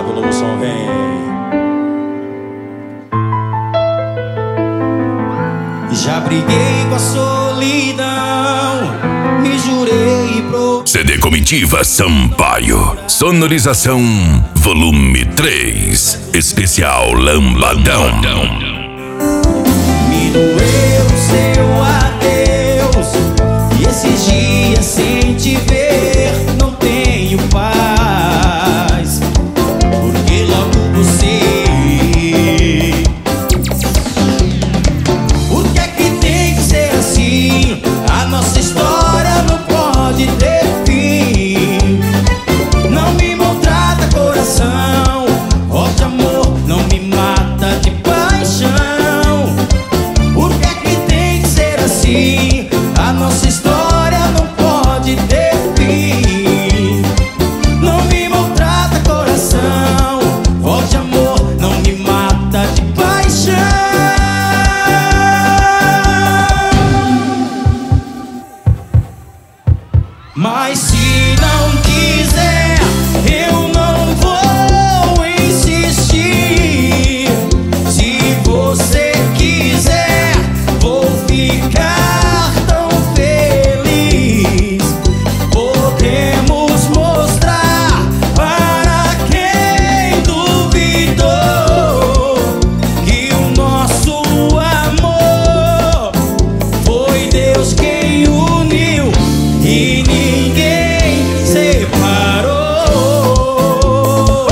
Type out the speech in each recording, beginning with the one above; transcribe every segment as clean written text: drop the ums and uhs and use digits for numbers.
sabe, o novo som vem. Já briguei com a solidão, me jurei pro... CD Comitiva Sampaio, sonorização volume 3, especial Lambadão. Me doeu o seu adeus, e esses dias sem te ver não tenho paz, porque logo você... Por que é que tem que ser assim? A nossa história não pode ter fim. Não me maltrata coração, ó de amor, não me mata de paixão. Por que é que tem que ser assim? A nossa história não pode ter fim. Não me maltrata coração, ó de amor, não me mata de paixão. Mas se não quiser, eu não vou insistir. Se você quiser, vou ficar tão feliz. Podemos mostrar para quem duvidou que o nosso amor foi Deus quem uniu e ninguém separou.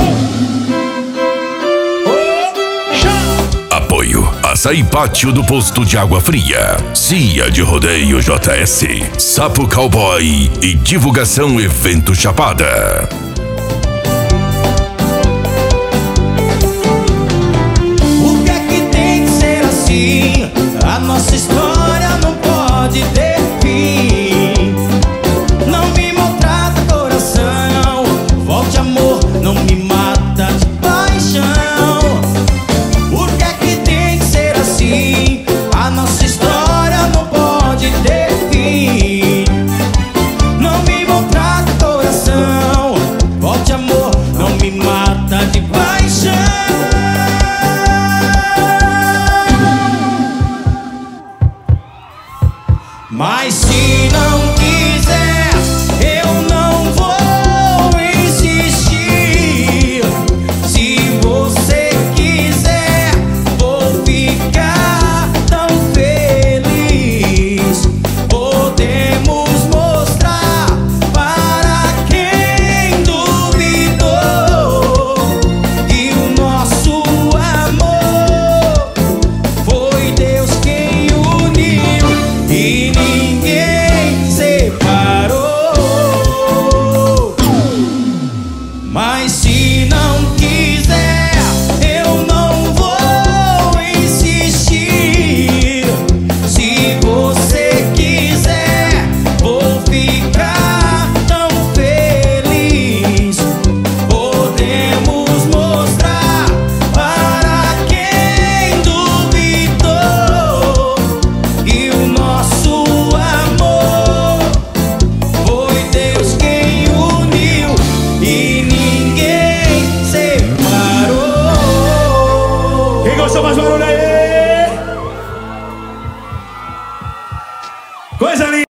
Apoio Açaí Pátio do Posto de Água Fria, Cia de Rodeio JS, Sapo Cowboy e Divulgação Evento Chapada. Por que é que tem que ser assim? A nossa história não pode ter fim. Não me maltrata coração, volte amor, não me mata de paixão. Por que é que tem que ser assim? A nossa história não pode ter fim. Não me maltrata coração, volte amor, não me mata de paixão. Mas se não quiser, eu não vou insistir. Se você quiser, vou ficar tão feliz. Podemos mostrar para quem duvidou que o nosso amor foi Deus quem uniu e ninguém separou. Mas se não quiser, eu não vou insistir. Se você quiser, vou ficar tão feliz. Podemos mostrar para quem duvidou que o nosso amor foi Deus quem uniu e ninguém separou. Quem gostou mais barulho aí? Coisa linda!